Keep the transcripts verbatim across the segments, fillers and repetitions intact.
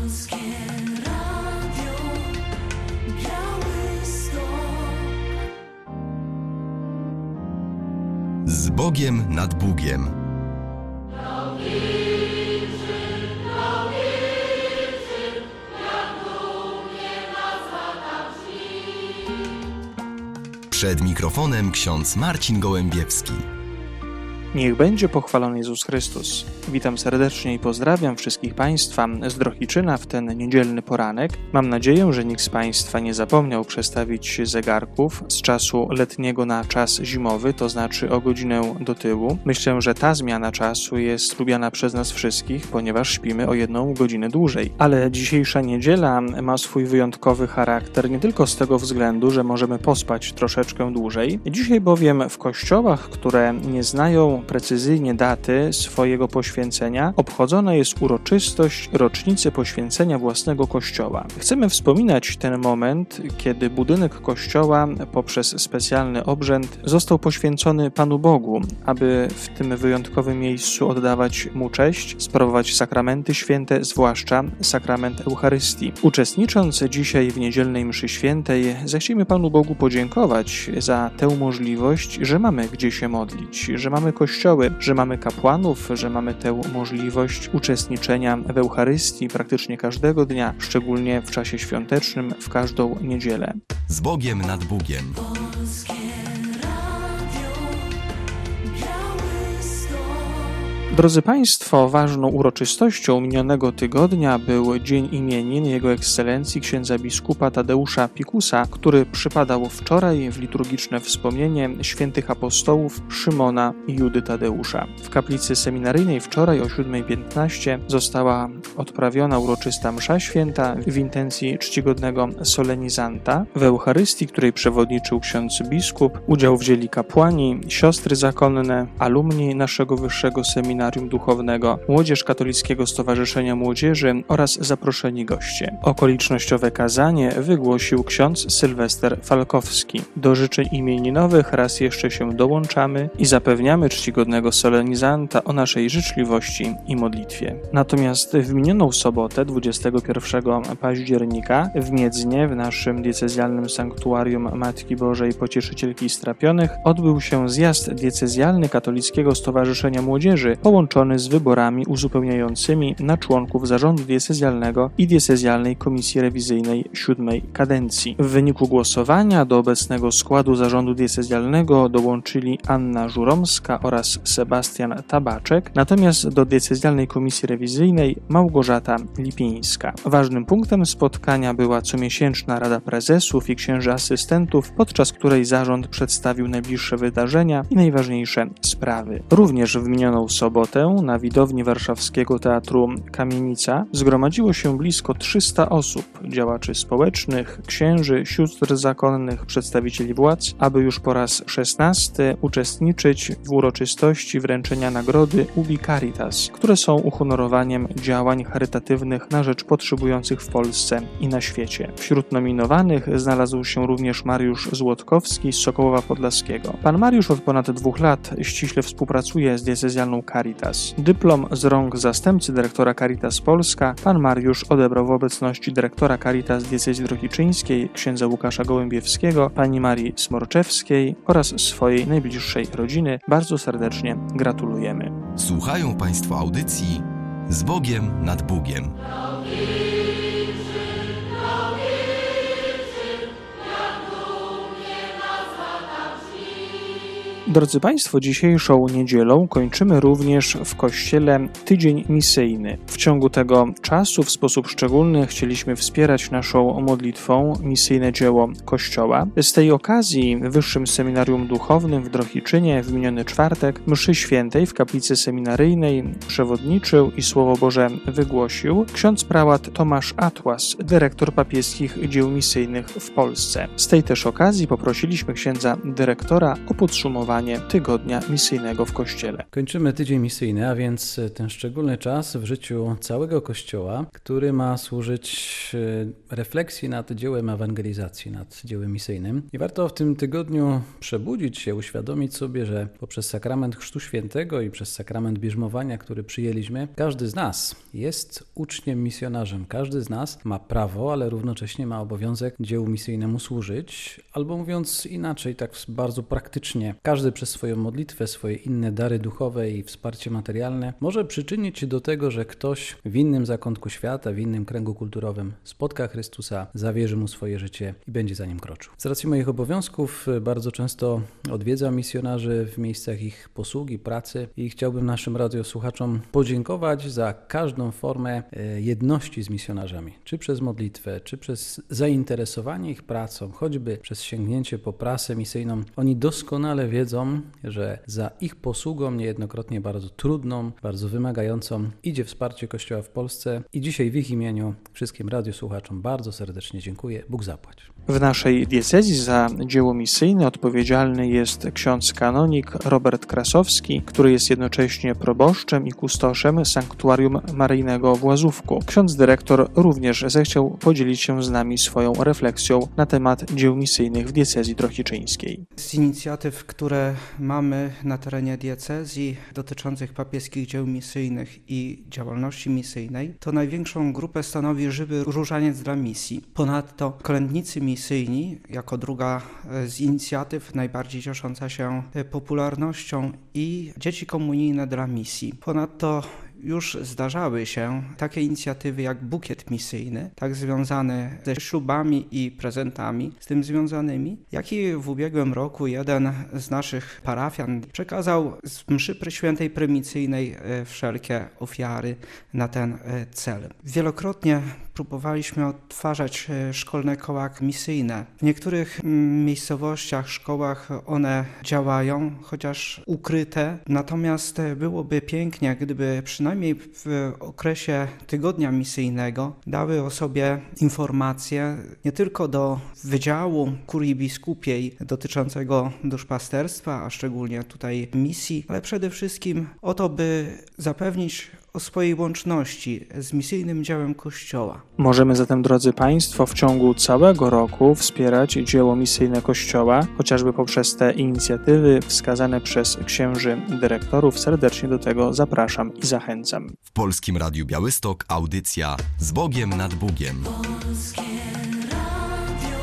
Polskie Radio Białystok. Z Bogiem nad Bugiem. Przed mikrofonem ksiądz Marcin Gołębiewski. Niech będzie pochwalony Jezus Chrystus. Witam serdecznie i pozdrawiam wszystkich Państwa z Drohiczyna w ten niedzielny poranek. Mam nadzieję, że nikt z Państwa nie zapomniał przestawić zegarków z czasu letniego na czas zimowy, to znaczy o godzinę do tyłu. Myślę, że ta zmiana czasu jest lubiana przez nas wszystkich, ponieważ śpimy o jedną godzinę dłużej. Ale dzisiejsza niedziela ma swój wyjątkowy charakter nie tylko z tego względu, że możemy pospać troszeczkę dłużej. Dzisiaj bowiem w kościołach, które nie znają precyzyjnie daty swojego poświęcenia, obchodzona jest uroczystość rocznicy poświęcenia własnego kościoła. Chcemy wspominać ten moment, kiedy budynek kościoła poprzez specjalny obrzęd został poświęcony Panu Bogu, aby w tym wyjątkowym miejscu oddawać Mu cześć, sprawować sakramenty święte, zwłaszcza sakrament Eucharystii. Uczestnicząc dzisiaj w niedzielnej mszy świętej, zechciejmy Panu Bogu podziękować za tę możliwość, że mamy gdzie się modlić, że mamy kościoły, że mamy kapłanów, że mamy tę możliwość uczestniczenia w Eucharystii praktycznie każdego dnia, szczególnie w czasie świątecznym, w każdą niedzielę. Z Bogiem nad Bugiem. Polskie Radio Białystok. Drodzy Państwo, ważną uroczystością minionego tygodnia był Dzień Imienin Jego Ekscelencji księdza biskupa Tadeusza Pikusa, który przypadał wczoraj w liturgiczne wspomnienie świętych apostołów Szymona i Judy Tadeusza. W kaplicy seminaryjnej wczoraj o siódma piętnaście została odprawiona uroczysta msza święta w intencji czcigodnego solenizanta. W Eucharystii, której przewodniczył ksiądz biskup, udział wzięli kapłani, siostry zakonne, alumni naszego wyższego seminarium duchownego, młodzież Katolickiego Stowarzyszenia Młodzieży oraz zaproszeni goście. Okolicznościowe kazanie wygłosił ksiądz Sylwester Falkowski. Do życzeń imieninowych raz jeszcze się dołączamy i zapewniamy czcigodnego solenizanta o naszej życzliwości i modlitwie. Natomiast w minioną sobotę, dwudziestego pierwszego października, w Miedznie, w naszym diecezjalnym sanktuarium Matki Bożej Pocieszycielki Strapionych, odbył się zjazd diecezjalny Katolickiego Stowarzyszenia Młodzieży, połączony z wyborami uzupełniającymi na członków zarządu diecezjalnego i diecezjalnej komisji rewizyjnej siódmej kadencji. W wyniku głosowania do obecnego składu zarządu diecezjalnego dołączyli Anna Żuromska oraz Sebastian Tabaczek, natomiast do diecezjalnej komisji rewizyjnej Małgorzata Lipińska. Ważnym punktem spotkania była comiesięczna Rada Prezesów i księży asystentów, podczas której zarząd przedstawił najbliższe wydarzenia i najważniejsze sprawy. Również w minioną sobotę na widowni warszawskiego Teatru Kamienica zgromadziło się blisko trzysta osób, działaczy społecznych, księży, sióstr zakonnych, przedstawicieli władz, aby już po raz szesnasty uczestniczyć w uroczystości wręczenia nagrody Ubi Caritas, które są uhonorowaniem działań charytatywnych na rzecz potrzebujących w Polsce i na świecie. Wśród nominowanych znalazł się również Mariusz Złotkowski z Sokołowa Podlaskiego. Pan Mariusz od ponad dwóch lat ściśle współpracuje z diecezjalną Caritas. Dyplom z rąk zastępcy dyrektora Caritas Polska pan Mariusz odebrał w obecności dyrektora Caritas diecezji drohiczyńskiej księdza Łukasza Gołębiewskiego, pani Marii Smorczewskiej oraz swojej najbliższej rodziny. Bardzo serdecznie gratulujemy. Słuchają Państwo audycji Z Bogiem nad Bugiem. Drodzy Państwo, dzisiejszą niedzielą kończymy również w Kościele tydzień misyjny. W ciągu tego czasu w sposób szczególny chcieliśmy wspierać naszą modlitwą misyjne dzieło Kościoła. Z tej okazji w Wyższym Seminarium Duchownym w Drohiczynie w miniony czwartek mszy świętej w kaplicy seminaryjnej przewodniczył i Słowo Boże wygłosił ksiądz prałat Tomasz Atłas, dyrektor papieskich dzieł misyjnych w Polsce. Z tej też okazji poprosiliśmy księdza dyrektora o podsumowanie trwanie tygodnia misyjnego w Kościele. Kończymy tydzień misyjny, a więc ten szczególny czas w życiu całego Kościoła, który ma służyć refleksji nad dziełem ewangelizacji, nad dziełem misyjnym. I warto w tym tygodniu przebudzić się, uświadomić sobie, że poprzez sakrament Chrztu Świętego i przez sakrament bierzmowania, który przyjęliśmy, każdy z nas jest uczniem, misjonarzem. Każdy z nas ma prawo, ale równocześnie ma obowiązek dziełu misyjnemu służyć. Albo mówiąc inaczej, tak bardzo praktycznie, każdy przez swoją modlitwę, swoje inne dary duchowe i wsparcie materialne może przyczynić się do tego, że ktoś w innym zakątku świata, w innym kręgu kulturowym spotka Chrystusa, zawierzy Mu swoje życie i będzie za Nim kroczył. Z racji moich obowiązków bardzo często odwiedzam misjonarzy w miejscach ich posługi, pracy i chciałbym naszym radiosłuchaczom podziękować za każdą formę jedności z misjonarzami, czy przez modlitwę, czy przez zainteresowanie ich pracą, choćby przez sięgnięcie po prasę misyjną. Oni doskonale wiedzą, że za ich posługą, niejednokrotnie bardzo trudną, bardzo wymagającą, idzie wsparcie Kościoła w Polsce i dzisiaj w ich imieniu wszystkim radiosłuchaczom bardzo serdecznie dziękuję. Bóg zapłać. W naszej diecezji za dzieło misyjne odpowiedzialny jest ksiądz kanonik Robert Krasowski, który jest jednocześnie proboszczem i kustoszem Sanktuarium Maryjnego w Łazówku. Ksiądz dyrektor również zechciał podzielić się z nami swoją refleksją na temat dzieł misyjnych w diecezji trochicińskiej. Z inicjatyw, które mamy na terenie diecezji dotyczących papieskich dzieł misyjnych i działalności misyjnej, to największą grupę stanowi Żywy Różaniec dla Misji. Ponadto kolędnicy misyjni, jako druga z inicjatyw najbardziej ciesząca się popularnością, i dzieci komunijne dla misji. Ponadto już zdarzały się takie inicjatywy jak bukiet misyjny, tak związany ze ślubami i prezentami z tym związanymi, jak i w ubiegłym roku jeden z naszych parafian przekazał z mszy świętej prymicyjnej wszelkie ofiary na ten cel. Wielokrotnie próbowaliśmy odtwarzać szkolne koła misyjne. W niektórych miejscowościach, szkołach one działają, chociaż ukryte, natomiast byłoby pięknie, gdyby przynajmniej w okresie tygodnia misyjnego dały o sobie informacje nie tylko do Wydziału Kurii Biskupiej dotyczącego duszpasterstwa, a szczególnie tutaj misji, ale przede wszystkim o to, by zapewnić o swojej łączności z misyjnym dziełem Kościoła. Możemy zatem, drodzy Państwo, w ciągu całego roku wspierać dzieło misyjne Kościoła, chociażby poprzez te inicjatywy wskazane przez księży dyrektorów. Serdecznie do tego zapraszam i zachęcam. W Polskim Radiu Białystok audycja Z Bogiem nad Bugiem. Polskie Radio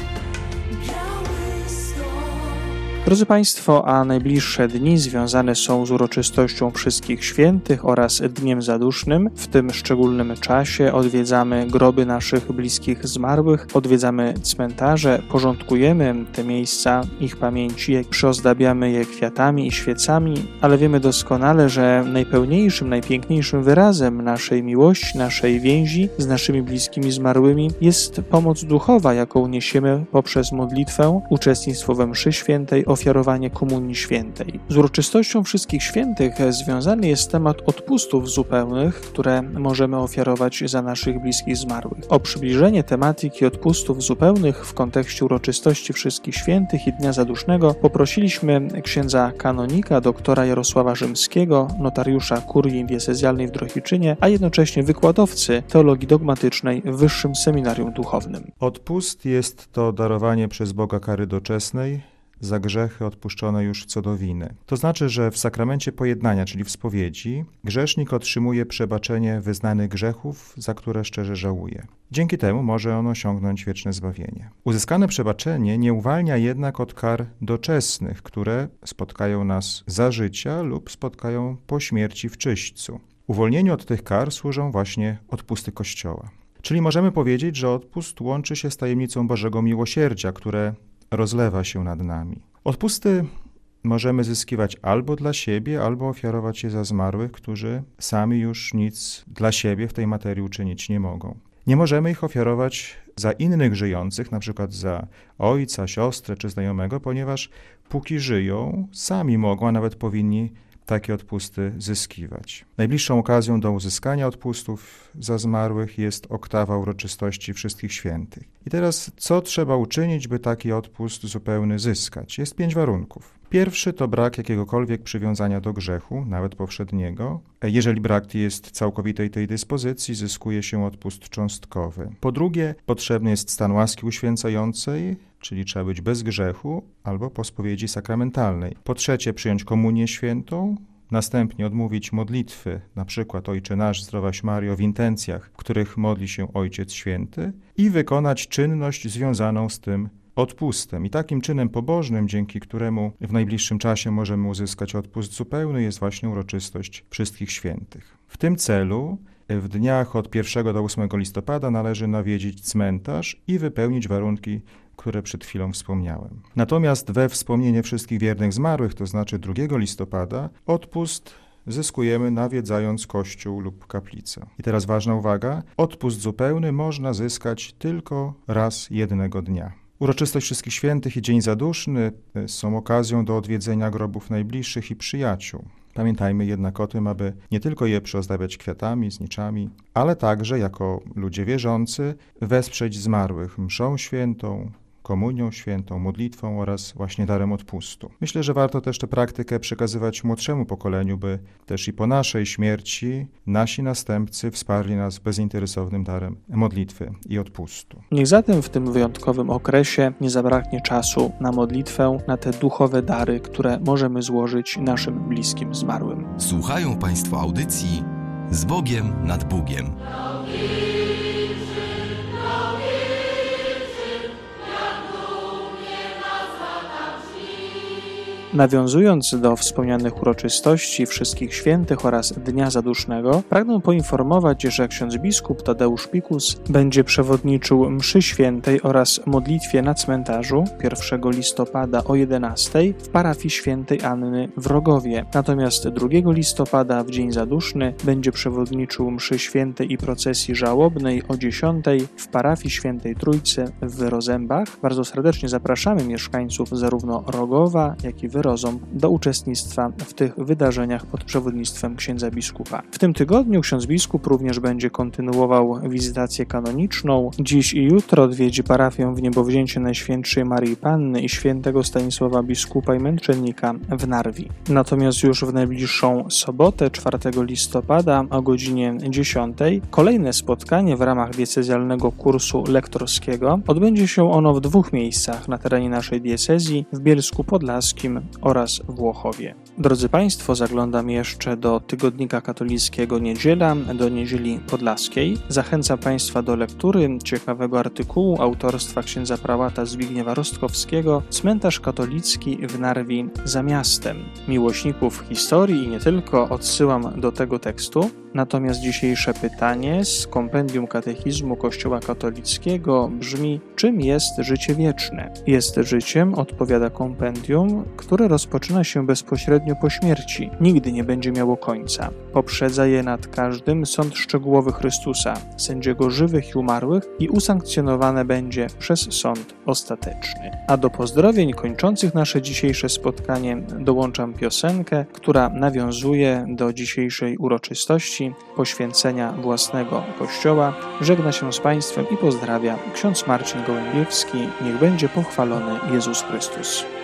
Białystok. Drodzy Państwo, a najbliższe dni związane są z uroczystością Wszystkich Świętych oraz Dniem Zadusznym. W tym szczególnym czasie odwiedzamy groby naszych bliskich zmarłych, odwiedzamy cmentarze, porządkujemy te miejsca ich pamięci, przyozdabiamy je kwiatami i świecami, ale wiemy doskonale, że najpełniejszym, najpiękniejszym wyrazem naszej miłości, naszej więzi z naszymi bliskimi zmarłymi jest pomoc duchowa, jaką niesiemy poprzez modlitwę, uczestnictwo we mszy świętej, ofiarowanie Komunii Świętej. Z uroczystością Wszystkich Świętych związany jest temat odpustów zupełnych, które możemy ofiarować za naszych bliskich zmarłych. O przybliżenie tematyki odpustów zupełnych w kontekście uroczystości Wszystkich Świętych i Dnia Zadusznego poprosiliśmy księdza kanonika doktora Jarosława Rzymskiego, notariusza kurii diecezjalnej w Drohiczynie, a jednocześnie wykładowcy teologii dogmatycznej w Wyższym Seminarium Duchownym. Odpust jest to darowanie przez Boga kary doczesnej za grzechy odpuszczone już co do winy. To znaczy, że w sakramencie pojednania, czyli w spowiedzi, grzesznik otrzymuje przebaczenie wyznanych grzechów, za które szczerze żałuje. Dzięki temu może on osiągnąć wieczne zbawienie. Uzyskane przebaczenie nie uwalnia jednak od kar doczesnych, które spotkają nas za życia lub spotkają po śmierci w czyśćcu. Uwolnieniu od tych kar służą właśnie odpusty Kościoła. Czyli możemy powiedzieć, że odpust łączy się z tajemnicą Bożego miłosierdzia, które rozlewa się nad nami. Odpusty możemy zyskiwać albo dla siebie, albo ofiarować je za zmarłych, którzy sami już nic dla siebie w tej materii uczynić nie mogą. Nie możemy ich ofiarować za innych żyjących, na przykład za ojca, siostrę czy znajomego, ponieważ póki żyją, sami mogą, a nawet powinni takie odpusty zyskiwać. Najbliższą okazją do uzyskania odpustów za zmarłych jest oktawa uroczystości Wszystkich Świętych. I teraz, co trzeba uczynić, by taki odpust zupełny zyskać? Jest pięć warunków. Pierwszy to brak jakiegokolwiek przywiązania do grzechu, nawet powszedniego. Jeżeli brak jest całkowitej tej dyspozycji, zyskuje się odpust cząstkowy. Po drugie, potrzebny jest stan łaski uświęcającej, czyli trzeba być bez grzechu, albo po spowiedzi sakramentalnej. Po trzecie, przyjąć komunię świętą, następnie odmówić modlitwy, na przykład Ojcze Nasz, Zdrowaś Maryjo, w intencjach, w których modli się Ojciec Święty i wykonać czynność związaną z tym odpustem. I takim czynem pobożnym, dzięki któremu w najbliższym czasie możemy uzyskać odpust zupełny, jest właśnie uroczystość Wszystkich Świętych. W tym celu w dniach od pierwszego do ósmego listopada należy nawiedzić cmentarz i wypełnić warunki, które przed chwilą wspomniałem. Natomiast we wspomnienie wszystkich wiernych zmarłych, to znaczy drugiego listopada, odpust zyskujemy nawiedzając kościół lub kaplicę. I teraz ważna uwaga, odpust zupełny można zyskać tylko raz jednego dnia. Uroczystość Wszystkich Świętych i Dzień Zaduszny są okazją do odwiedzenia grobów najbliższych i przyjaciół. Pamiętajmy jednak o tym, aby nie tylko je przyozdabiać kwiatami, zniczami, ale także jako ludzie wierzący wesprzeć zmarłych mszą świętą, komunią świętą, modlitwą oraz właśnie darem odpustu. Myślę, że warto też tę praktykę przekazywać młodszemu pokoleniu, by też i po naszej śmierci nasi następcy wsparli nas bezinteresownym darem modlitwy i odpustu. Niech zatem w tym wyjątkowym okresie nie zabraknie czasu na modlitwę, na te duchowe dary, które możemy złożyć naszym bliskim zmarłym. Słuchają Państwo audycji Z Bogiem nad Bugiem. Nawiązując do wspomnianych uroczystości Wszystkich Świętych oraz Dnia Zadusznego, pragnę poinformować, że ksiądz biskup Tadeusz Pikus będzie przewodniczył mszy świętej oraz modlitwie na cmentarzu pierwszego listopada o jedenastej w parafii świętej Anny w Rogowie. Natomiast drugiego listopada w Dzień Zaduszny będzie przewodniczył mszy świętej i procesji żałobnej o dziesiątej w parafii świętej Trójcy w Rozębach. Bardzo serdecznie zapraszamy mieszkańców zarówno Rogowa, jak i Wyroząb do uczestnictwa w tych wydarzeniach pod przewodnictwem księdza biskupa. W tym tygodniu ksiądz biskup również będzie kontynuował wizytację kanoniczną. Dziś i jutro odwiedzi parafię w Niebowzięcie Najświętszej Maryi Panny i świętego Stanisława biskupa i męczennika w Narwi. Natomiast już w najbliższą sobotę, czwartego listopada o godzinie dziesiątej, kolejne spotkanie w ramach diecezjalnego kursu lektorskiego. Odbędzie się ono w dwóch miejscach na terenie naszej diecezji, w Bielsku Podlaskim oraz w Łochowie. Drodzy Państwo, zaglądam jeszcze do tygodnika katolickiego Niedziela, do Niedzieli Podlaskiej. Zachęcam Państwa do lektury ciekawego artykułu autorstwa księdza prałata Zbigniewa Rostkowskiego Cmentarz katolicki w Narwi za miastem. Miłośników historii i nie tylko odsyłam do tego tekstu. Natomiast dzisiejsze pytanie z kompendium katechizmu Kościoła katolickiego brzmi: czym jest życie wieczne? Jest życiem, odpowiada kompendium, które rozpoczyna się bezpośrednio po śmierci. Nigdy nie będzie miało końca. Poprzedza je nad każdym sąd szczegółowy Chrystusa, sędziego żywych i umarłych, i usankcjonowane będzie przez sąd ostateczny. A do pozdrowień kończących nasze dzisiejsze spotkanie dołączam piosenkę, która nawiązuje do dzisiejszej uroczystości poświęcenia własnego Kościoła. Żegna się z Państwem i pozdrawia ksiądz Marcin Gołębiewski. Niech będzie pochwalony Jezus Chrystus.